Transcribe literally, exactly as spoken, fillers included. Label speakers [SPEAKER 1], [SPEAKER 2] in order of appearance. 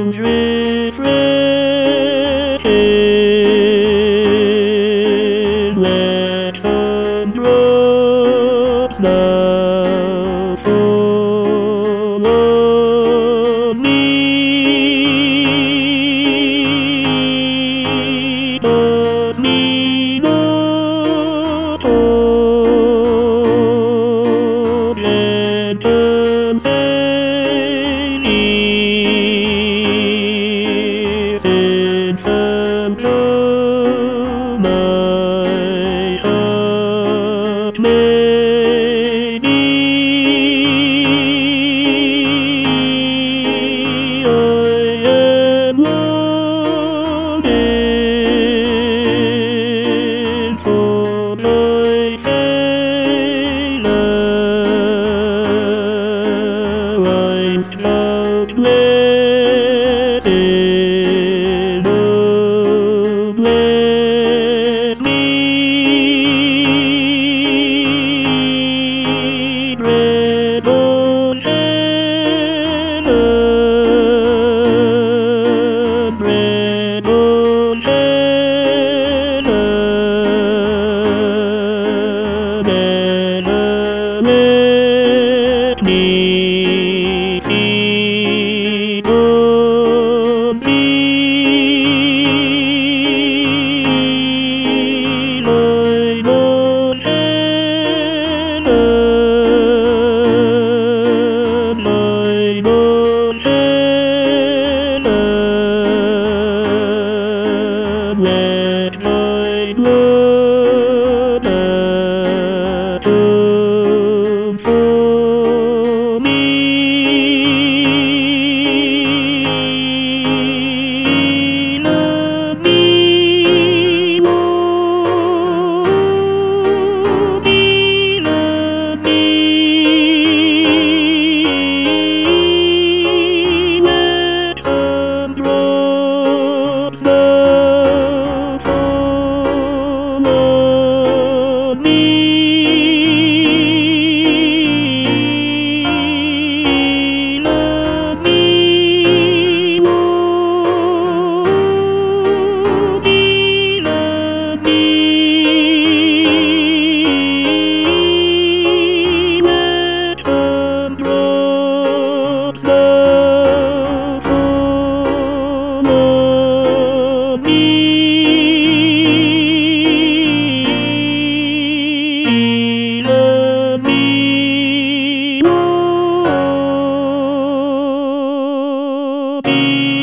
[SPEAKER 1] arms refreshed, let some drops now fall on me. Pass me not on, gentle Saint, send some to my heart may need. I am longing for thy face now. I'm stout blessed, oh bless me. Bread on Shannon, bread on Shannon, and let me feed on thee. Light on Shannon, light on Shannon, let my blood atone for me. Love me more, love me, let some drops now fall on me. Love me more, love me, let some drops now fall on me. Love me more.